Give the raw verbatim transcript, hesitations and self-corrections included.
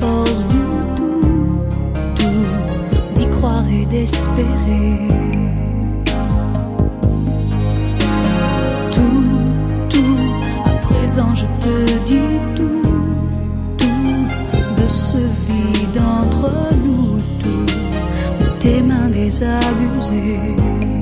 force du tout, tout, d'y croire et d'espérer. Tout, tout, à présent je te dis tout, tout, de ce vide entre nous, tout, de tes mains désabusées.